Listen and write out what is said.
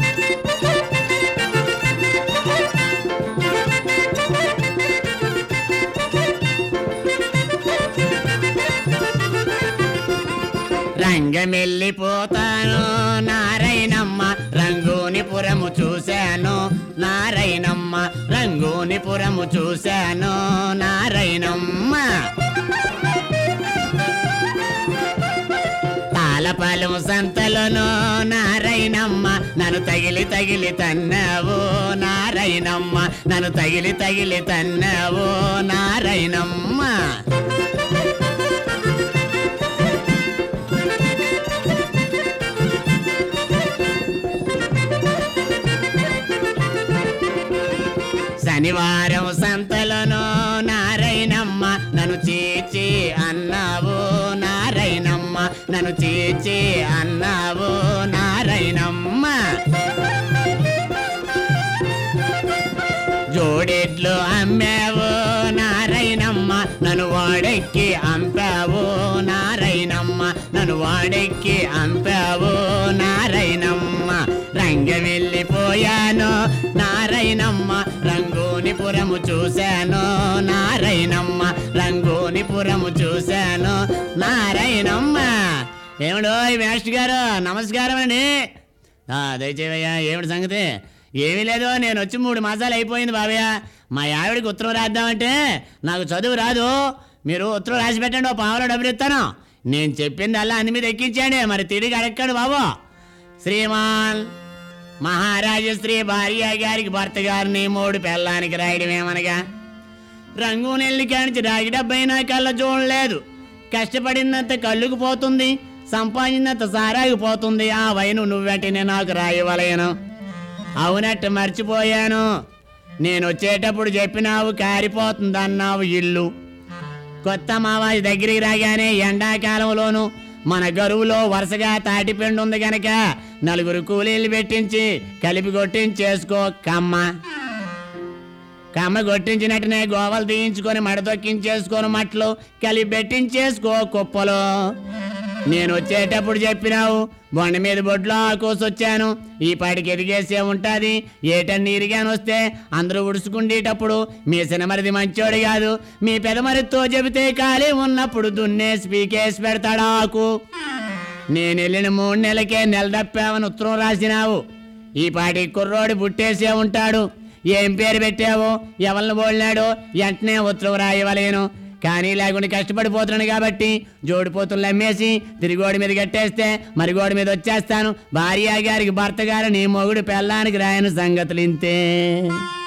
రంగమెల్లిపోతాను నారాయణమ్మ రంగూనిపురము చూశాను నారాయణమ్మ రంగూనిపురము చూశాను నారాయణమ్మ తాళపాలెం సంతలోను నారాయణమ్మ నన్ను తగిలి తగిలి తన్నావు నారాయణమ్మ నన్ను తగిలి తగిలి తన్నావు నారాయణమ్మ శనివారం సంతలోను నారాయణమ్మ నన్ను చీచి అన్నావు నారాయణమ్మ నన్ను చీచి అన్నావు నారాయణమ్మ జోడెడ్లు అమ్మావు నారాయణమ్మ నన్ను వాడెక్కి అంపావు నారాయణమ్మ నన్ను వాడెక్కి అంపావు నారాయణమ్మ రంగ వెళ్ళిపోయాను నారాయణమ్మ రంగూనిపురము చూశాను నారాయణమ్మ రంగూనిపురము చూశాను నారాయణమ్మ. ఏమిడో మేస్టర్ గారు నమస్కారం అండి. దయచేవయ్యా ఏమిటి సంగతి? ఏమీ లేదు, నేను వచ్చి 3 మాసాలు అయిపోయింది బాబయ్య. మా ఆవిడికి ఉత్తరం రాద్దామంటే నాకు చదువు రాదు, మీరు ఉత్తరం రాసి పెట్టండి, ఓ పావులో డబ్బులు ఇస్తాను. నేను చెప్పింది అలా అన్ని మీద ఎక్కించండి, మరి తిరిగి అడగండి బాబు. శ్రీమాన్ మహారాజశ్రీ భార్య గారికి భర్త గారిని 3 పెళ్ళానికి రాయడమేమనగా రంగు నెల్లి కానించి రాగి డబ్బైనా కళ్ళ చూడలేదు. కష్టపడినంత కళ్ళుకు పోతుంది, సంపాదించినంత సారాకి పోతుంది. ఆ వైను నువ్వెంటనే నాకు రాయవలేను. అవునట్టు మర్చిపోయాను, నేను వచ్చేటప్పుడు చెప్పినావు కారిపోతుందన్నావు ఇల్లు. కొత్త మావాయి దగ్గరికి రాగానే ఎండాకాలంలోను మన గరువులో వరుసగా తాటిపిండి ఉంది గనక 4 కూలీలు పెట్టించి కలిపి కొట్టించేసుకో కమ్మ. కమ్మ కొట్టించినట్టునే గోవలు తీయించుకొని మడతొక్కించేసుకొని మట్లు కలిపి పెట్టించేసుకో కుప్పలో. నేను వచ్చేటప్పుడు చెప్పినావు, బొండ మీద బొడ్లో కోసొచ్చాను, ఈ పాటికి ఎదిగేసే ఉంటుంది. ఏటన్ని ఇరిగాని వస్తే అందరూ ఉడుచుకుండేటప్పుడు మీ సినమరిది మంచోడు కాదు, మీ పెదమరితో చెబితే ఖాళీ ఉన్నప్పుడు దున్నేసి పీకేసి పెడతాడు ఆకు. నేను వెళ్ళిన 3 నెలలకే నెలదప్పావని ఉత్తరం రాసినావు. ఈ పాటికి కుర్రోడు పుట్టేసే ఉంటాడు. ఏం పేరు పెట్టావో ఎవరిని బోళ్ళాడో వెంటనే ఉత్తరం రాయవలేను. కానీ లేకుండా కష్టపడిపోతున్నాను కాబట్టి జోడిపోతులు అమ్మేసి తిరిగోడి మీద కట్టేస్తే మరి గోడి మీద వచ్చేస్తాను. భార్య గారికి భర్త గారు నీ మొగుడు పెళ్ళానికి రాయని సంగతులు ఇంతే.